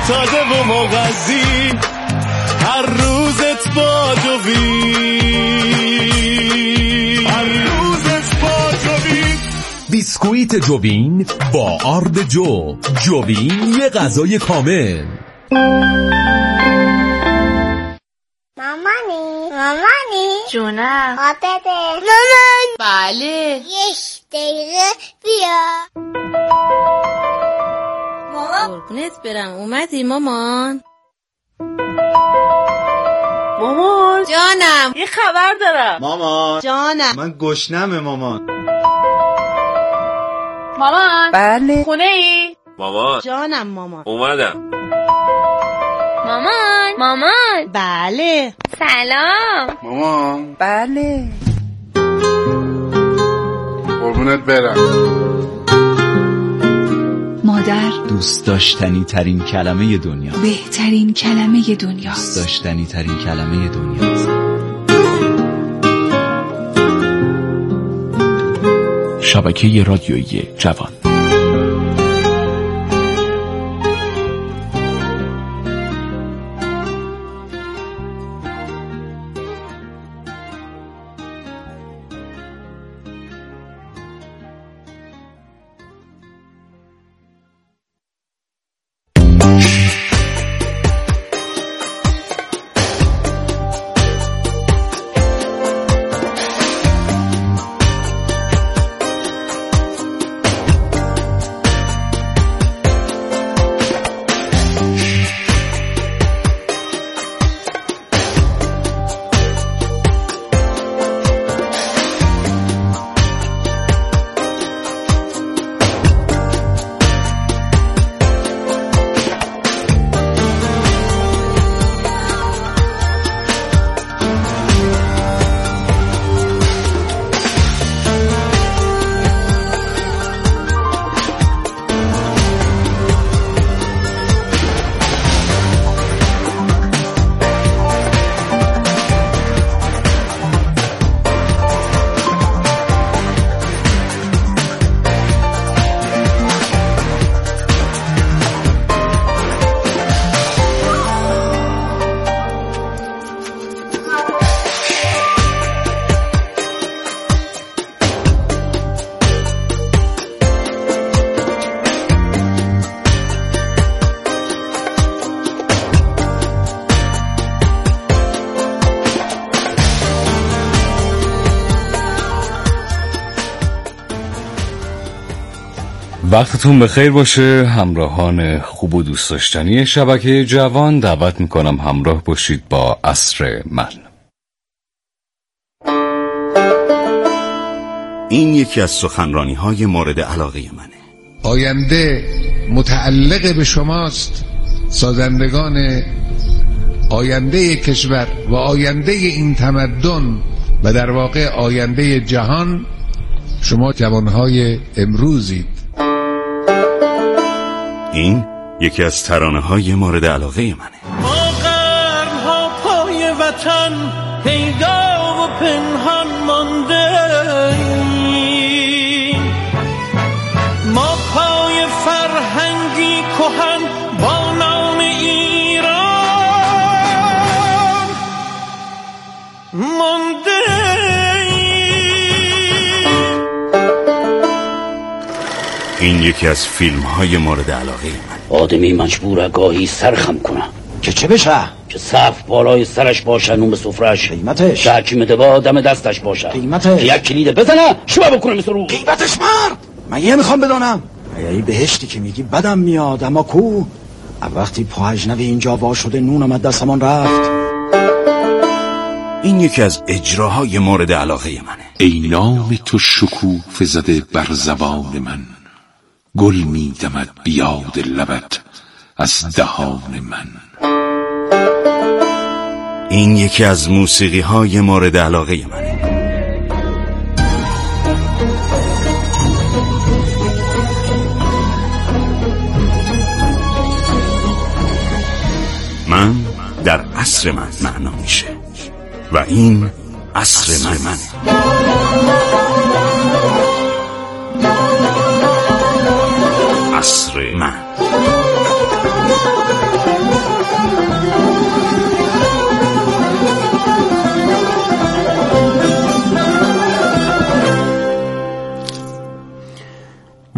معتاده و مغذی، هر روزت با جوین، هر روزت با جوین. بیسکویت جوین با آرد جو. جوین یه غذای کامل. مامانی جونم. آبده مامان. بله. 1 دقیقه بیا. مامان قربونت برم. اومدی مامان؟ مامان جانم. یه خبر دارم. مامان جانم. من گشنمه مامان. مامان. بله. خونه ای؟ مامان. جانم مامان. اومدم. مامان. بله. سلام. مامان. بله. قربونت برم. مادر دوست داشتنی ترین کلمه دنیا، بهترین کلمه دنیاست. دوست داشتنی ترین کلمه دنیاست. شبکه رادیویی جوان. وقتتون بخیر باشه همراهان خوب و دوست داشتنی شبکه جوان. دعوت میکنم همراه باشید با عصر من. این یکی از سخنرانی‌های مورد علاقه منه. آینده متعلق به شماست، سازندگان آینده کشور و آینده این تمدن و در واقع آینده جهان شما جوانهای امروزید. این یکی از ترانه‌های مورد علاقه منه. ما قرن‌ها پای وطن پیدا و پنهان مانده، ما پای فرهنگی کهن با نام ایران مانده. این یکی از فیلم‌های مورد علاقه من. آدمی مجبوره گاهی سرخم کنه که چه بشه؟ که صف بالای سرش باشه، نون به سفرش، قیمتش که حکیم دوا دم دستش باشه، قیمتش که یک کلید بزنه شما بکنه مثل رو. قیمتش مرد. من یه میخوام بدونم ای بهشتی که میگی بدم میاد، اما کو وقتی پا اجنبی اینجا وا شده نون آمد دستمان رفت. این یکی از اجراهای مورد علاقه منه. ای نام تو شکوفه زده بر زبان من، گل می دمد بیاد لبت از دهان من. این یکی از موسیقی‌های مورد علاقه منه. من در عصر من معنا میشه و این عصر منه. عصر من.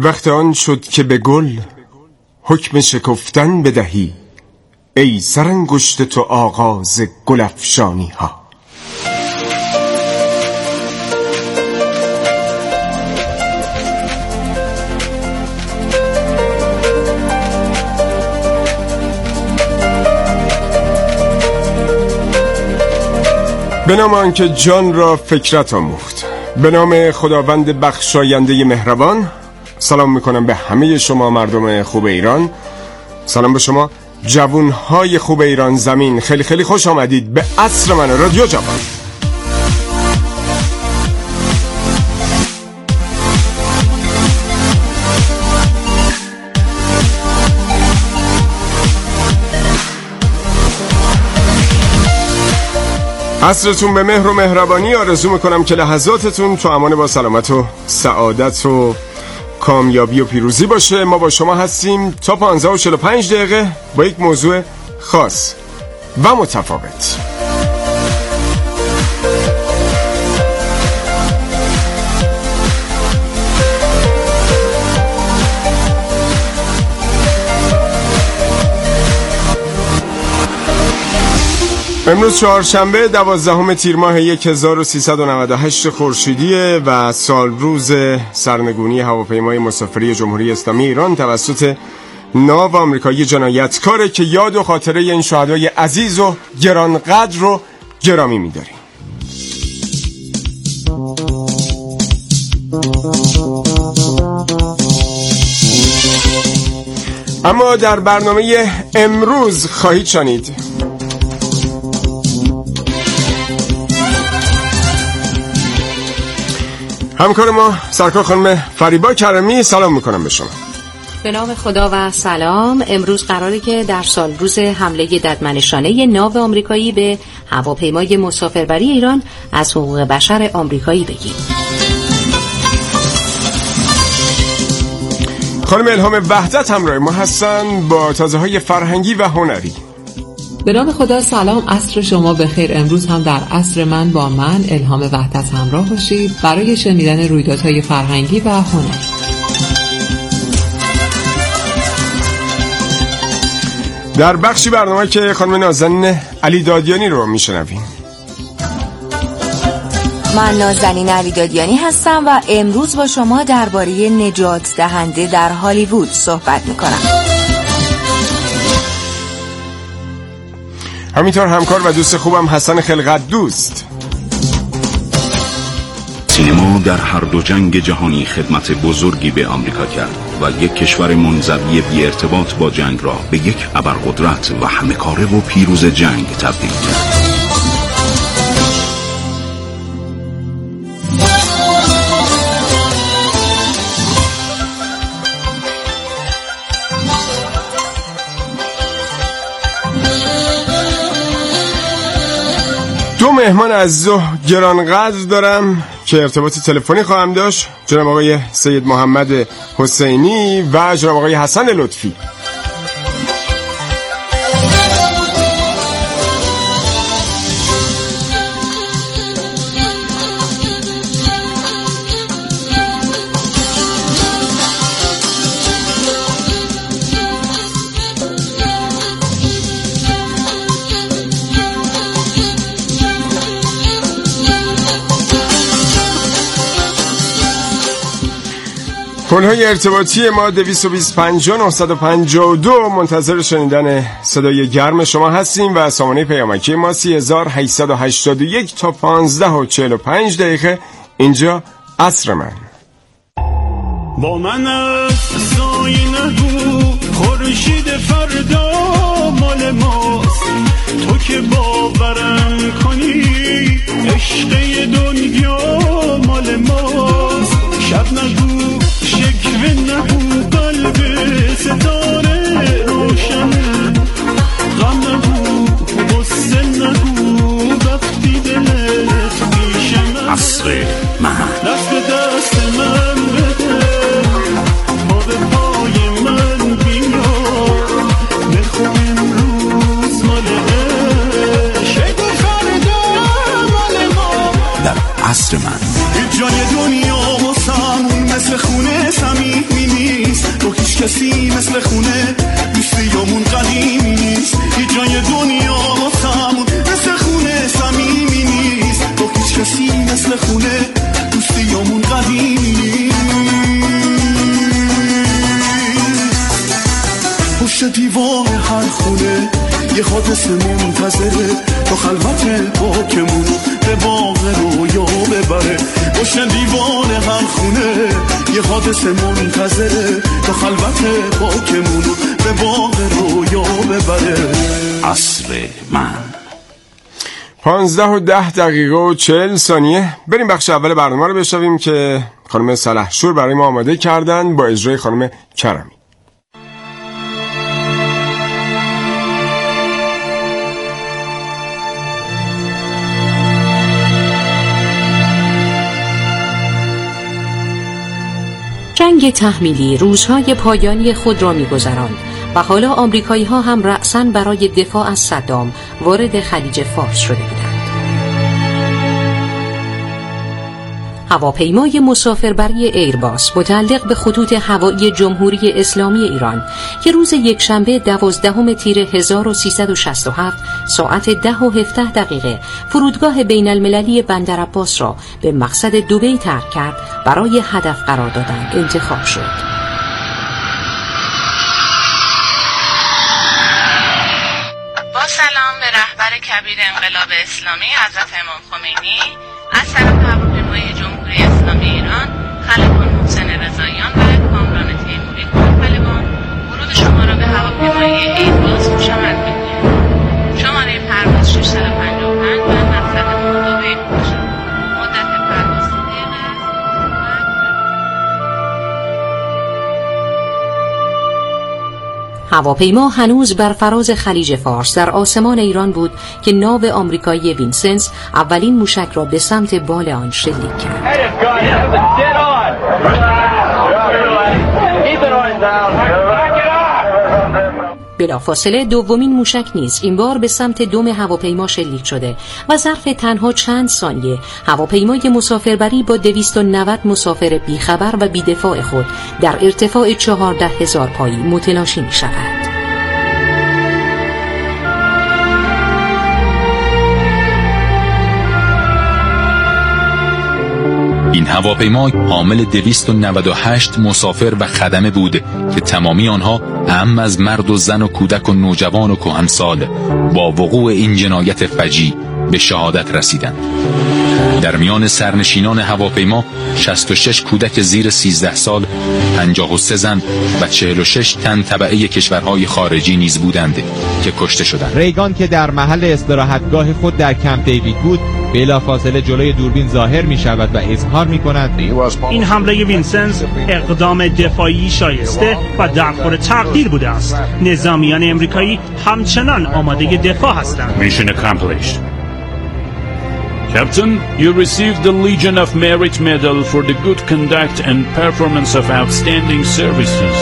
وقت آن شد که به گل حکم شکفتن بدهی، ای سرانگشت تو آغاز گل افشانی ها. به نام آنکه جان را فکرت آموخت، به نام خداوند بخشاینده مهربان. سلام میکنم به همه شما مردم خوب ایران. سلام به شما جوانهای خوب ایران زمین. خیلی خیلی خوش آمدید به عصر من رادیو جوان. عصرتون به مهر و مهربانی. آرزو میکنم که لحظاتتون تو امان با سلامت و سعادت و کامیابی و پیروزی باشه. ما با شما هستیم تا 15 و 45 دقیقه با یک موضوع خاص و متفاوت. امروز چهارشنبه 12 تیر ماه 1398 خورشیدیه و سال روز سرنگونی هواپیمای مسافری جمهوری اسلامی ایران توسط ناو آمریکایی جنایتکاره که یاد و خاطره این شهدای عزیز و گرانقدر رو گرامی می‌داریم. اما در برنامه امروز خواهید شنید همکار ما سرکار خانم فریبا کرمی. سلام میکنم به شما. به نام خدا و سلام. امروز قراره که در سال روز حمله ددمنشانه ناو آمریکایی به هواپیمای مسافربری ایران از حقوق بشر آمریکایی بگیم. خانم الهام وحدت همراه ما هستن با تازه‌های فرهنگی و هنری. به نام خدا سلام، عصر شما بخیر. امروز هم در عصر من با من الهام وحدت همراه باشید برای شنیدن رویدادهای فرهنگی و هنری. در بخشی برنامه که خانم نازنین علی دادیانی رو میشنویم. من نازنین علی دادیانی هستم و امروز با شما درباره نجات دهنده در هالیوود صحبت میکنم. همینطور همکار و دوست خوبم حسن خلقت دوست. سینما در هر دو جنگ جهانی خدمت بزرگی به آمریکا کرد و یک کشور منزوی بی ارتباط با جنگ را به یک ابرقدرت و همه‌کاره و پیروز جنگ تبدیل کرد. دو مهمان عزیز و گرانقدر دارم که ارتباط تلفنی خواهم داشت، جناب آقای سید محمد حسینی و جناب آقای حسن لطفی. پل‌های ارتباطی ما 225 952 منتظر شنیدن صدای گرم شما هستیم و سامانه پیامکی ما 3881 تا 15 و 45 دقیقه. اینجا عصر من. با من از سایه نگو خورشید فردا مال ماست، تو که باورم کنی عشق دنیا مال ماست. شب نگو شکوه نگو قلب ستاره روشنه، غم نگو غصه نگو وقتی دلت پیشمه. عصر من دست به دست من بده، پا به پای من بیا، بخون امروز مال عشق، فردا مال ما. هر خونه یه حادثه منتظره تا خلوت پاکمونو به باغ رویا ببره. باشه دیوان هر خونه یه حادثه منتظره تا خلوت پاکمونو به باغ رویا ببره. عصر من 15:10:40. بریم بخش اول برنامه رو بشنویم که خانم سلحشور برای ما آماده کردن با اجرای خانم کرمی. جنگ تحمیلی روزهای پایانی خود را می‌گذراند و حالا آمریکایی‌ها هم رأساً برای دفاع از صدام وارد خلیج فارس شده بودند. هواپیمای مسافربری ایرباس متعلق به خطوط هوایی جمهوری اسلامی ایران که روز یکشنبه 12 تیر 1367 ساعت 10:17 فرودگاه بین المللی بندر عباس را به مقصد دبی ترک کرد، برای هدف قرار دادن انتخاب شد. با سلام به رهبر کبیر انقلاب اسلامی حضرت امام خمینی از طرف هواپیمای جمهوری اسلامی ایران خلبان محسن رضاییان و کامران تیموری خلبان ورود شما را به هواپیمای ایرباس خوشامد می‌گویم. شماره پرواز 655 و مقصد ما دبی باشد. مدت پرواز 3 دقیقه است. هواپیما هنوز بر فراز خلیج فارس در آسمان ایران بود که ناو آمریکایی وینسنس اولین موشک را به سمت بال آن شلیک کرد. بلافاصله دومین موشک نیز این بار به سمت دم هواپیما شلیک شده و ظرف تنها چند ثانیه هواپیمای مسافربری با 290 مسافر بیخبر و بیدفاع خود در ارتفاع 14,000 پایی متلاشی می شود. این هواپیما حامل 298 مسافر و خدمه بود که تمامی آنها اعم از مرد و زن و کودک و نوجوان و کهنسال با وقوع این جنایت فجیع به شهادت رسیدند. در میان سرنشینان هواپیما 66 کودک زیر 13 سال، 53 زن و 46 تن تبعه کشورهای خارجی نیز بودند که کشته شدند. ریگان که در محل استراحتگاه خود در کمپ دیوید بود، بلافاصله جلوی دوربین ظاهر می شود و اظهار می کند این حمله وینسنس اقدام دفاعی شایسته و در خور تقدیر بوده است. نظامیان امریکایی همچنان آماده دفاع هستند. Mission accomplished. Captain, you received the Legion of Merit Medal for the good conduct and performance of outstanding services.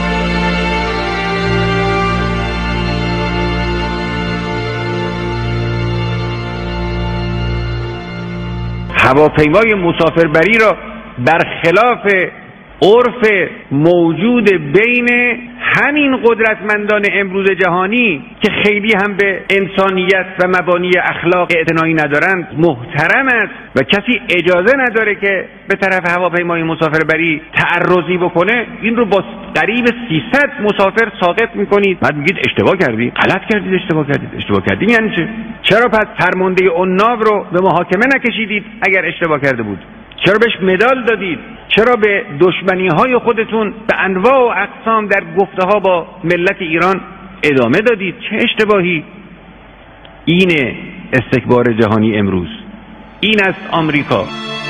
هواپیمای مسافربری را برخلاف عرف موجود بین همین قدرتمندان امروز جهانی که خیلی هم به انسانیت و مبانی اخلاق اعتنایی ندارند محترم است و کسی اجازه نداره که به طرف هواپیمای مسافربری تعرضی بکنه. این رو با قریب 300 مسافر ساقط میکنید، بعد میگید اشتباه کردید. غلط کردید، اشتباه کردید یعنی چرا پس فرمانده عناو رو به محاکمه نکشیدید اگر اشتباه کرده بود؟ چرا بهش مدال دادید؟ چرا به دشمنی‌های خودتون به انواع و اقسام در گفته‌ها با ملت ایران ادامه دادید؟ چه اشتباهی؟ اینه استکبار جهانی امروز. این است آمریکا.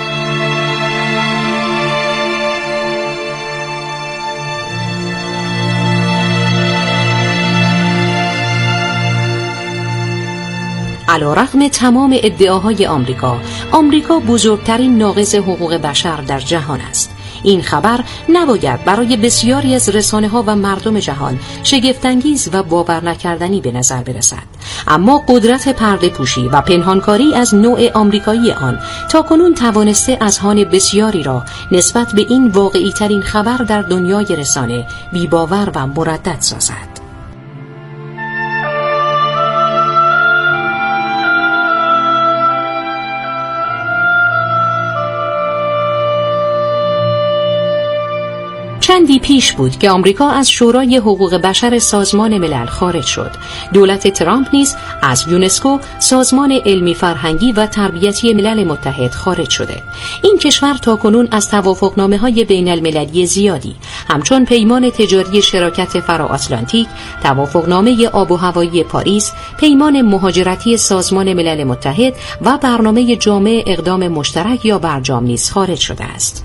علیرغم تمام ادعاهای آمریکا بزرگترین ناقض حقوق بشر در جهان است. این خبر نباید برای بسیاری از رسانه‌ها و مردم جهان شگفت‌انگیز و باور نکردنی به نظر برسد، اما قدرت پرده پوشی و پنهانکاری از نوع آمریکایی آن تاکنون توانسته اذهان بسیاری را نسبت به این واقعی ترین خبر در دنیای رسانه بی‌باور و مردد سازد. چندی پیش بود که آمریکا از شورای حقوق بشر سازمان ملل خارج شد. دولت ترامپ نیز از یونسکو، سازمان علمی فرهنگی و تربیتی ملل متحد خارج شده. این کشور تاکنون از توافقنامه‌های بین المللی زیادی همچون پیمان تجاری شراکت فرا-آتلانتیک، توافقنامه آب و هوایی پاریس، پیمان مهاجرتی سازمان ملل متحد و برنامه جامع اقدام مشترک یا برجام نیز خارج شده است.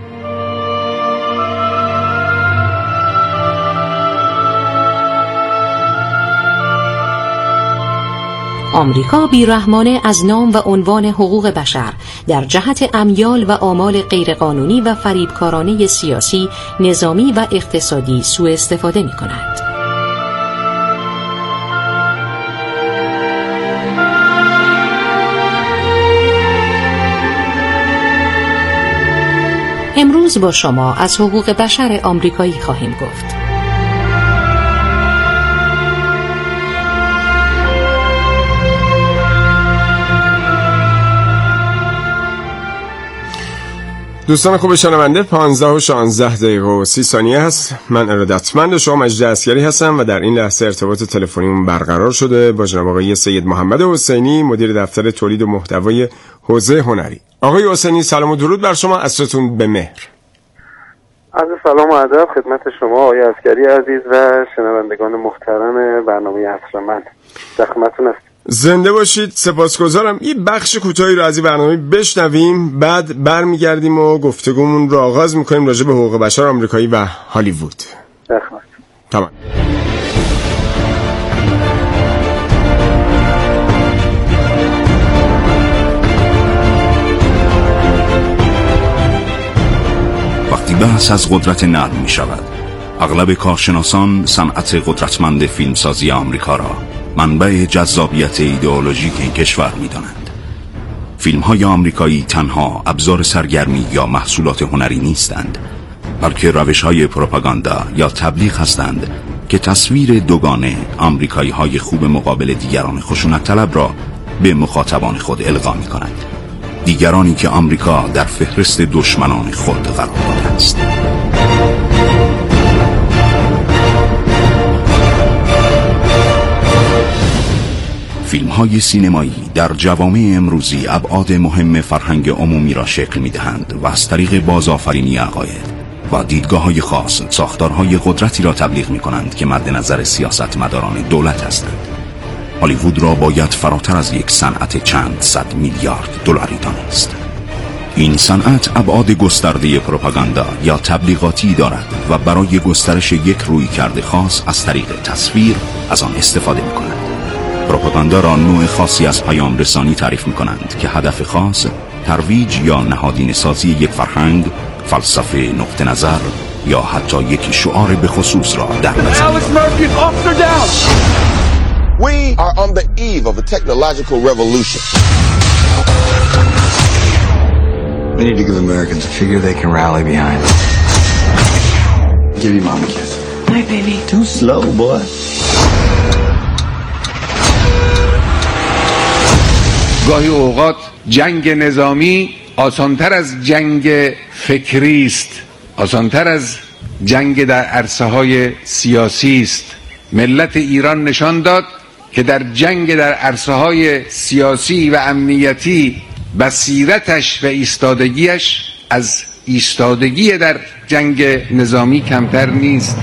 آمریکا بیرحمانه از نام و عنوان حقوق بشر در جهت امیال و آمال غیرقانونی و فریبکارانه سیاسی، نظامی و اقتصادی سوء استفاده می کند. امروز با شما از حقوق بشر آمریکایی خواهیم گفت. دوستان خوب شنونده، 15 و 16 دقیقه و 30 ثانیه هست. من ارادتمند شما مجید عسکری هستم و در این لحظه ارتباط تلفنیمون برقرار شده با جناب آقای سید محمد حسینی، مدیر دفتر تولید و محتوای حوزه هنری. آقای حسینی سلام و درود بر شما، عصرتون به مهر. عرض سلام و ادب خدمت شما آقای عسکری عزیز و شنوندگان محترم برنامه عصر من. در خدمتتون هستم. زنده باشید، سپاسگزارم. یه بخش کوتاهی رو از این برنامه بشنویم، بعد برمیگردیم و گفتگومون رو آغاز میکنیم راجع به حقوق بشر آمریکایی و هالیوود. تمام. وقتی بحث از قدرت نرم می شود، اغلب کارشناسان صنعت قدرتمند فیلمسازی آمریکا را منبع جذابیت ایدئولوژیک این کشور می دانند. فیلم های آمریکایی تنها ابزار سرگرمی یا محصولات هنری نیستند، بلکه روش های پروپاگاندا یا تبلیغ هستند که تصویر دوگانه آمریکایی های خوب مقابل دیگران خشونت طلب را به مخاطبان خود القا می کنند. دیگرانی که آمریکا در فهرست دشمنان خود قرار داده است. فیلم های سینمایی در جوامع امروزی ابعاد مهم فرهنگ عمومی را شکل می دهند و از طریق بازآفرینی عقاید و دیدگاه های خاص ساختارهای قدرتی را تبلیغ می کنند که مد نظر سیاستمداران دولت هستند. هالیوود را باید فراتر از یک صنعت چند صد میلیارد دلاری دانست. این صنعت ابعاد گسترده پروپاگاندا یا تبلیغاتی دارد و برای گسترش یک رویکرد خاص از طریق تصویر از آن استفاده می کند. پروپاگاندا را نوع خاصی از پیام رسانی تعریف می کنند که هدف خاص، ترویج یا نهادینه سازی یک فرهنگ، فلسفه، نقطه نظر یا حتی یک شعار به خصوص را در نظر دارد. We are on the eve of a technological revolution. We need to give Americans a figure they can rally behind. Give your mom a kiss. Hi, baby. Too slow, boy. گاهی اوقات جنگ نظامی آسانتر از جنگ فکری است، آسانتر از جنگ در عرصه های سیاسی است. ملت ایران نشان داد که در جنگ در عرصه های سیاسی و امنیتی بصیرتش و ایستادگیش از ایستادگی در جنگ نظامی کمتر نیست.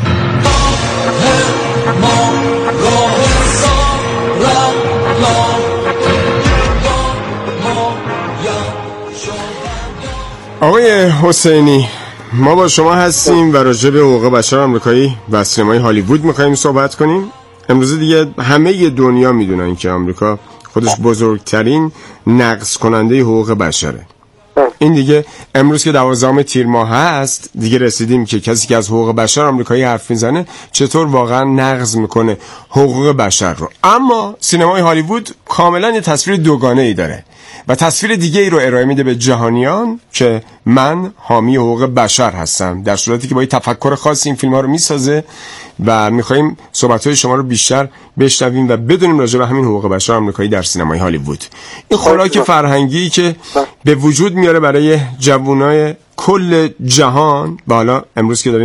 آقای حسینی، ما با شما هستیم و راجع به حقوق بشر آمریکایی و سینمای هالیوود می‌خوایم صحبت کنیم. امروز دیگه همه دنیا میدونن که آمریکا خودش بزرگترین نقض کننده حقوق بشره. این دیگه امروز که 12 تیر ماه هست دیگه رسیدیم که کسی که از حقوق بشر آمریکایی حرف میزنه چطور واقعا نقض میکنه حقوق بشر رو. اما سینمای هالیوود کاملا یه تصویر دوگانه ای داره و تصویر دیگه ای رو ارائه میده به جهانیان که من حامی حقوق بشر هستم، در صورتی که با یه تفکر خاص این فیلم ها رو میسازه و میخواییم صحبت‌های شما رو بیشتر بشنویم و بدونیم راجع به همین حقوق بشر آمریکایی در سینمای هالیوود. این خوراک فرهنگی که به وجود میاره برای جوانای کل جهان و حالا امروز که داریم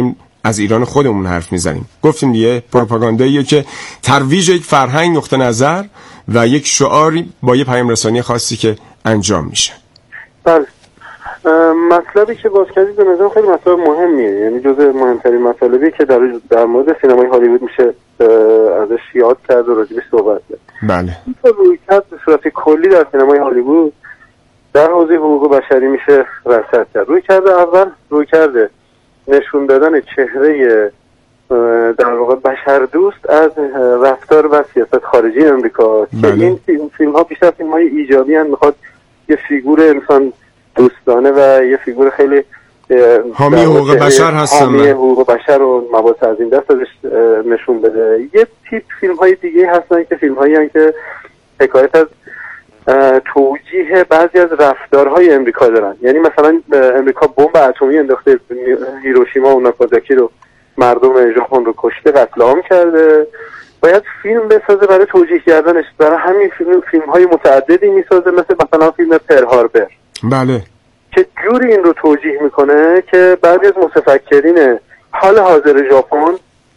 از ایران خودمون حرف میزنیم. گفتیم دیگه پروپاگانداییه که ترویج یک فرهنگ، نقطه نظر و یک شعاری با یه پیام رسانی خاصی که انجام میشه. بله، مطلبی که باز کردید به نظرم خیلی مطلب مهمیه، یعنی جزء مهمترین مطالبی که در مورد سینمای هالیوود میشه ازش یاد کرد و راجبش صحبت کرد. بله. این روی کرد به صورت کلی در سینمای هالیوود در حوزه حقوق بشری میشه رصد کرد. روی کرده نشون دادن چهره در واقع بشر دوست از رفتار و سیاست خارجی امریکا. بله. که این فیلم ها بیشتر فیلم های ایجابی هستند، میخواد یه فیگور انسان دوستانه و یه فیگور خیلی حامی حقوق بشر هستن، حامی حقوق بشر و مباحث از این دست ازش نشون بده. یه تیپ فیلم های دیگه هستن که فیلم هایی هستن که حکایت از توجیه بعضی از رفتارهای امریکا دارن. یعنی مثلا امریکا بمب اتمی انداخته، هیروشیما و ناگازاکی رو، مردم ژاپن رو کشته، قتل عام کرده، باید فیلم بسازه برای توجیه کردنش. برای همین فیلم های متعددی میسازه، مثلا فیلم پرل هاربر. بله. که جوری این رو توجیه میکنه که بعضی از متفکرین حال حاضر ژاپن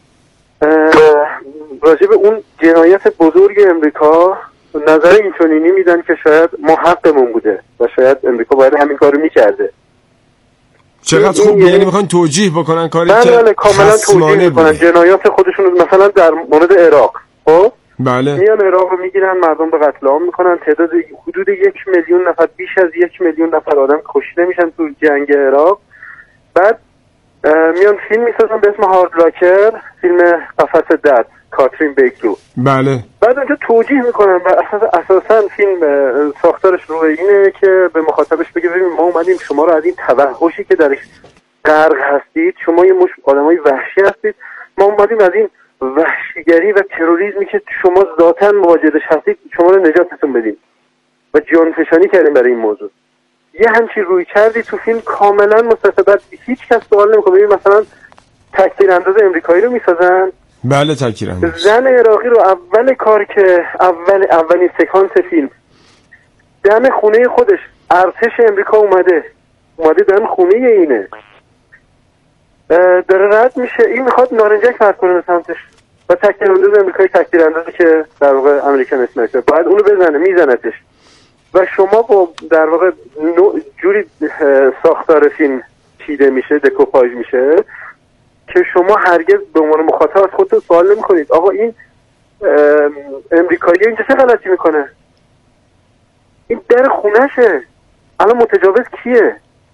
راجع به اون جنایت بزرگ امریکا نظر اینچنینی میدن که شاید ما حقمون بوده و شاید امریکا باید همین کارو میکرده. چقدر خوب، یعنی میخوان توجیه بکنن کاری که بله کاملا توجیه میکنن جنایات خودشون. مثلا در مورد عراق، خب بله، میان عراق رو میگیرن، مردم به قتل عام میکنن، تعداد حدود 1 میلیون نفر، بیش از 1 میلیون نفر آدم کشته میشن تو جنگ عراق. بعد میان فیلم میسازن به اسم هارد لاکر، فیلم قفس درد، کاترین بیگلو. بله. بعد اونجا توجیه میکنن و اساسا فیلم ساختارش رو اینه که به مخاطبش بگه ببین ما اومدیم شما رو از این توحشی که درش غرق هستید، شما یه مش آدمای وحشی هستید، ما اومدیم از این وحشیگری و تروریسمی که شما ذاتاً مواجهش هستید شما رو نجاتتون بدیم و جانفشانی کردیم برای این موضوع. یه همچین روی کردی تو فیلم کاملا مستثبت، هیچ کس سوال نمیکنه. ببین مثلا تکثیر انداز امریکایی رو میسازن، بله تکثیر انداز زن عراقی رو اول کار که اولین سکانس فیلم دم خونه خودش، ارتش امریکا اومده دم خونه اینه، داره رد میشه، این میخواد نارنجک پرت کنه به سمتش و تکثیر انداز امریکایی، تکثیر اندازی که در واقع امریکن اسنایپر باید اونو بزنه، میزنتش و شما با در واقع جوری ساختار فیلم چیده میشه، دکوپاژ میشه که شما هرگز به عنوان مخاطب از خودتون سوال نمیکنید آقا این امریکایی اینجا چه غلطی میکنه؟ این در خونشه، الان متجاوز کیه؟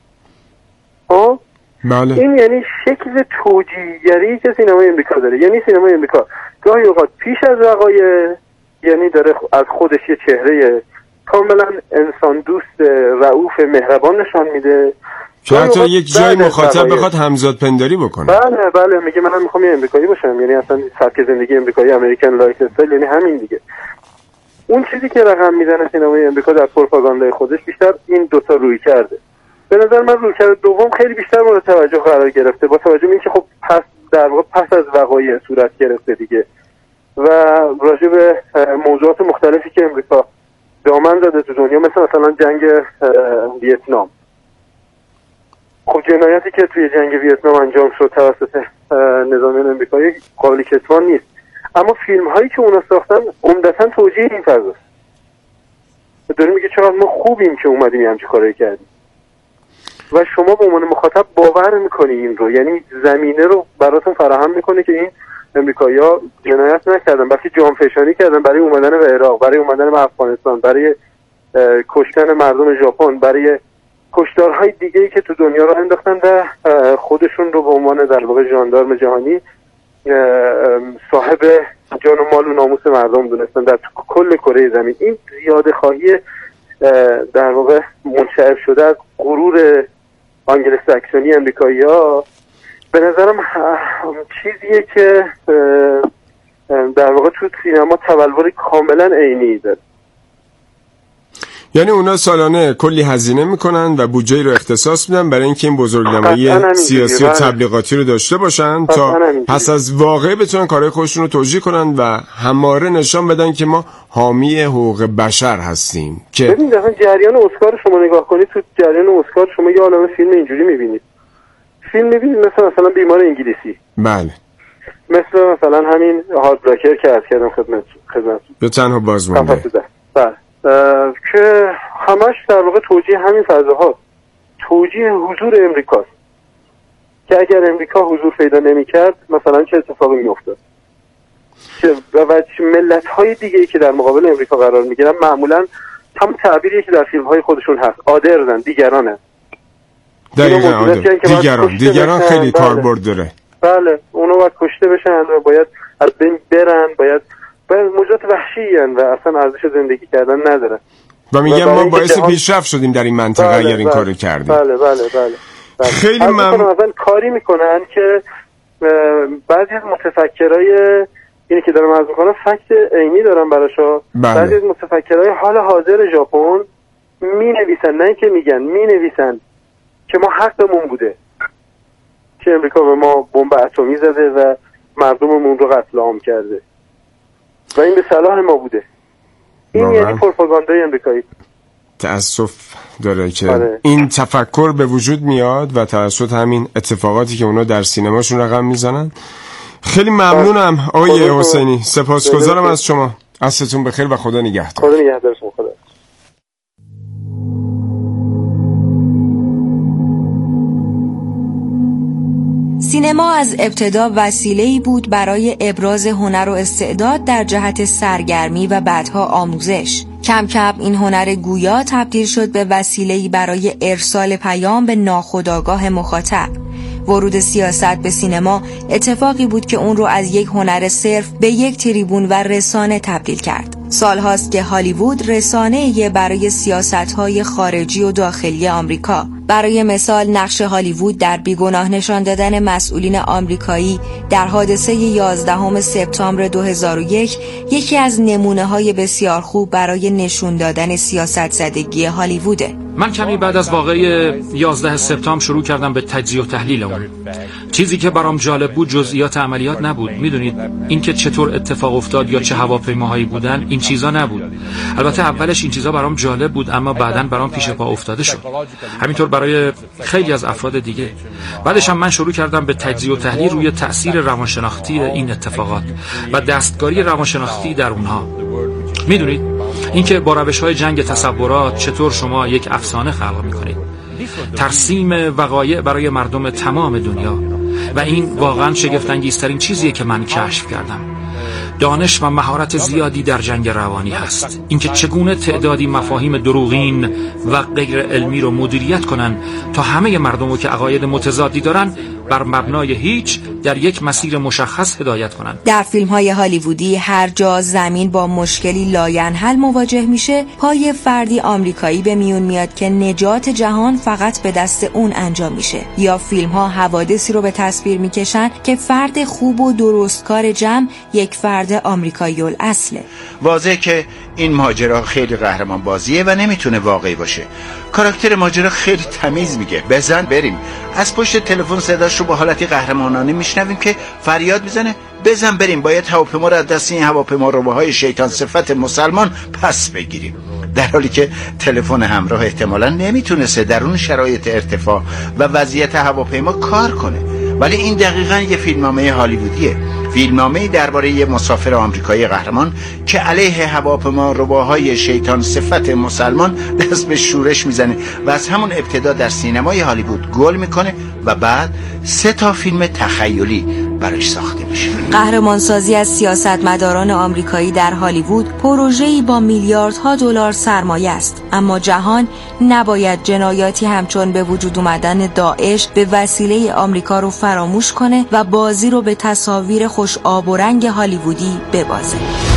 بله. این یعنی شکل توجیه‌گری که سینمای امریکا داره. یعنی سینمای امریکا گاهی اوقات پیش از وقایع، یعنی داره از خودش یه چهره کاملا انسان دوست، رئوف، مهربان نشان میده که حتی یک جای مخاطب بخواد همزاد پنداری بکنه. بله میگه من میخوام یه امریکایی باشم، یعنی اصلا سبک زندگی امریکایی، امریکن لایف استایل، یعنی همین دیگه. اون چیزی که رقم میزنه سینمای امریکا در پروپاگاندای خودش بیشتر این دوتا روی کرده. به نظر من روی کرده دوم خیلی بیشتر مورد توجه قرار گرفته، با توجه به اینکه خب در واقع پس از وقایع صورت گرفته دیگه و راجع به موضوعات مختلفی که امریکا دامن زده تو دنیا، مثلا جنگ ویتنام. خب جنایتی که توی جنگ ویتنام انجام شد توسط نظامیان امریکایی قابل کتمان نیست، اما فیلم هایی که اونا ساختن عمدتاً توجیه این فضاست. داره میگه چقدر ما خوبیم که اومدیم همچین کارایی کردیم و شما به عنوان مخاطب باور میکنی این رو، یعنی زمینه رو براتون فراهم میکنه که این امریکایی‌ها جنایت نکردن بلکه جانفشانی کردن برای اومدن به عراق، برای اومدن به افغانستان، برای کشتن مردم ژاپن، برای کشتارهای دیگه‌ای که تو دنیا رو انداختن و خودشون رو به عنوان در واقع ژاندارم جهانی صاحب جان و مال و ناموس مردم دونستن در کل کره زمین. این زیاده خواهی در واقع منشعب شده از غرور انگل ساکسونی امریکایی‌ها به نظرم چیزیه که در واقع تو سینما تبلوری کاملا عینی داره. یعنی اونا سالانه کلی هزینه میکنن و بودجه رو اختصاص میدن برای اینکه این بزرگنمایی سیاسی و تبلیغاتی رو داشته باشن تا پس از واقع بتونن کارهای خودشون رو توجیه کنن و همواره نشان بدن که ما حامی حقوق بشر هستیم. که ببین مثلا جریان اسکار شما نگاه کنید، تو جریان اسکار شما یه عالمه فیلم اینجوری میبینید، فیلم میبینید مثلا بیمار انگلیسی بله. مثلا همین هارد براکر که عرض کردم خدمت به تنها بازمانده بله. که همش در واقع توجیه همین فضاها، توجیه حضور امریکاست که اگر امریکا حضور پیدا نمی‌کرد مثلا چه اتفاقی می‌افتاد و ملت‌های دیگه‌ای که در مقابل امریکا قرار می‌گیرن معمولاً هم تعبیری که در فیلم‌های خودشون هست، آدرزن، دیگرانن. دقیقاً دیگران خیلی کاربرد داره. بله، اونا باید کشته بشن و باید از بین برن، باید موجودات وحشی هستن و اصلا ارزش زندگی کردن ندارن. و میگم ما باعث پیشرفت شدیم در این منطقه اگر این کارو کردیم. بله. خیلی مثلا کاری میکنن که بعضی از متفکرای اینی که دارم عرض میکنم فکت عینی دارم براشا. بعضی از متفکرای حال حاضر ژاپن مینویسن، نه اینکه میگن، مینویسن که ما حقمون بوده که امریکا به ما بمب اتمی زده و مردممون رو قتل عام کرده و این به صلاح ما بوده. این یعنی پروپاگاندای امریکایی. تأسف داره که این تفکر به وجود میاد و توسط همین اتفاقاتی که اونا در سینماشون رقم میزنن. خیلی ممنونم آقای حسینی، سپاسگزارم از شما. عصرتون بخیر و خدا نگهدار. خدا نگهدارتون. خدا. سینما از ابتدا وسیله‌ای بود برای ابراز هنر و استعداد در جهت سرگرمی و بعدها آموزش. کم کم این هنر گویا تبدیل شد به وسیله‌ای برای ارسال پیام به ناخودآگاه مخاطب. ورود سیاست به سینما اتفاقی بود که اون رو از یک هنر صرف به یک تریبون و رسانه تبدیل کرد. سالهاست که هالیوود رسانه‌ای برای سیاست‌های خارجی و داخلی آمریکا. برای مثال نقش هالیوود در بیگناه نشان دادن مسئولین آمریکایی در حادثه 11 سپتامبر 2001 یکی از نمونه‌های بسیار خوب برای نشون دادن سیاست زدگی هالیووده. من کمی بعد از واقعه 11 سپتامبر شروع کردم به تجزیه و تحلیل اون. چیزی که برام جالب بود جزئیات عملیات نبود. میدونید اینکه چطور اتفاق افتاد یا چه هواپیماهایی بودن، این چیزا نبود. البته اولش این چیزا برام جالب بود، اما بعداً برام پیش پا افتاده شد. همینطور برای خیلی از افراد دیگه. بعدش هم من شروع کردم به تجزیه و تحلیل روی تأثیر روانشناختی این اتفاقات و دستکاری روانشناختی در اونها. میدونید اینکه با روش‌های جنگ تصورات چطور شما یک افسانه خلق می‌کنید، ترسیم وقایع برای مردم تمام دنیا، و این واقعا شگفت‌انگیزترین چیزیه که من کشف کردم. دانش و مهارت زیادی در جنگ روانی هست. اینکه چگونه تعدادی مفاهیم دروغین و غیر علمی رو مدیریت کنن تا همه مردم که عقاید متضادی دارن بر مبنای هیچ در یک مسیر مشخص هدایت کنن. در فیلم‌های هالیوودی هر جا زمین با مشکلی لاینحل مواجه میشه، پای فردی آمریکایی به میون میاد که نجات جهان فقط به دست اون انجام میشه. یا فیلم‌ها حوادثی رو به تصویر میکشن که فرد خوب و درستکار جمع یک فرد آمریکایی الاصله. واضحه که این ماجرا خیلی قهرمان بازیه و نمیتونه واقعی باشه. کاراکتر ماجرا خیلی تمیز میگه بزن بریم. از پشت تلفن صداش رو با حالتی قهرمانانه میشنویم که فریاد میزنه بزن بریم، باید هواپیما رو از دست این هواپیماروباهای شیطان صفت مسلمان پس بگیریم. در حالی که تلفن همراه احتمالاً نمیتونسته در اون شرایط ارتفاع و وضعیت هواپیما کار کنه. ولی این دقیقاً یه فیلمنامه هالیوودیه، فیلمنامه‌ای درباره یه مسافر آمریکایی قهرمان که علیه هواپیماروباهای شیطان صفت مسلمان دست به شورش میزنه و از همون ابتدا در سینمای هالیوود گل میکنه و بعد 3 فیلم تخیلی براش ساخته میشه. قهرمانسازی از سیاستمداران آمریکایی در هالیوود پروژه‌ای با میلیاردها دلار سرمایه است، اما جهان نباید جنایاتی همچون به وجود اومدن داعش به وسیله آمریکا رو فراموش کنه و بازی رو به تصاویر خوش آب و رنگ هالیوودی ببازه.